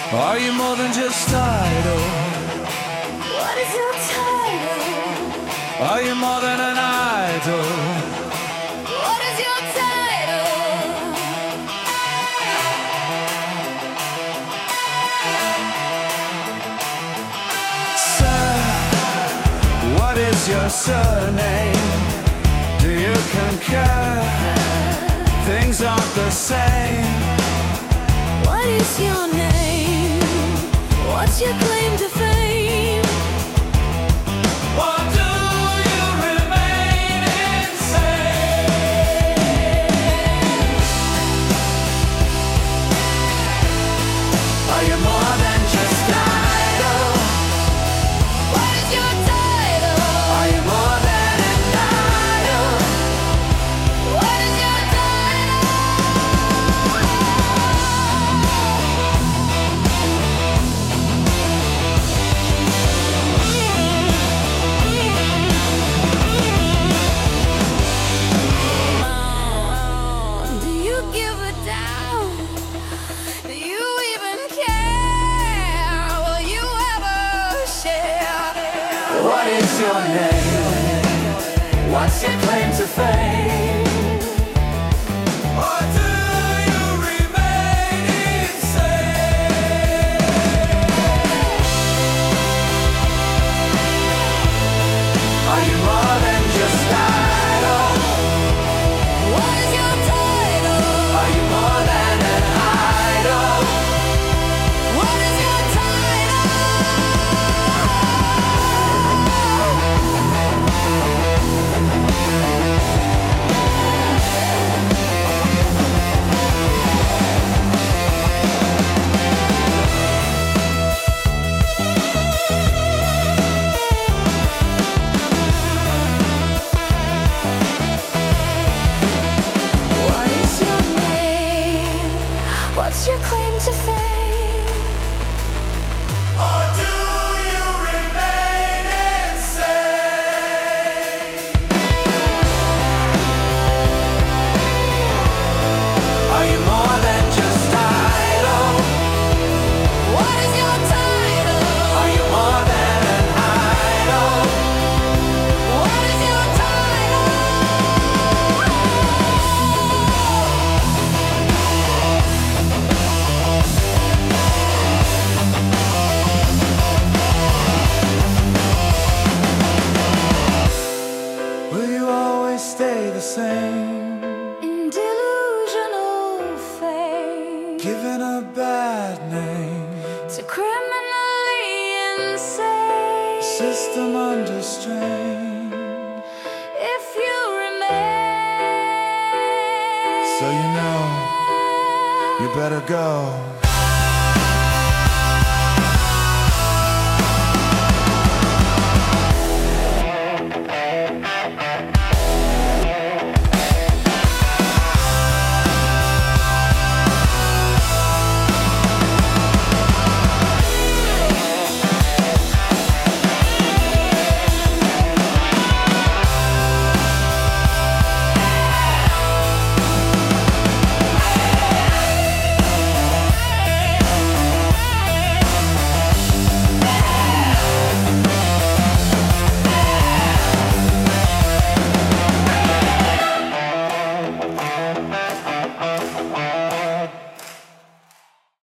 Are you more than just idle? What is your title? Are you more than an idol? What is your title? Sir, what is your surname? Do you concur? Things aren't the same. What is your name? What's your claim to fame? Or do you remain insane? Are you more than just idle? What is your title? Are you more than an idol? What is your title? Do you give a damn? Do you even care? Will you ever share? What is your name? What's your claim to fame? Or do you remain insane? Are you more than just idle? What is your title? Are you more than an idol? What is your title? What is your name? What's your claim to fame? Or do you remain insane? Are you more than just idle? What is your title? Are you more than an idol? What is your title? Will you always stay the same? In delusional fame, Given a bad name, to criminally insane. system under strain. If you remain, So you know, you better go.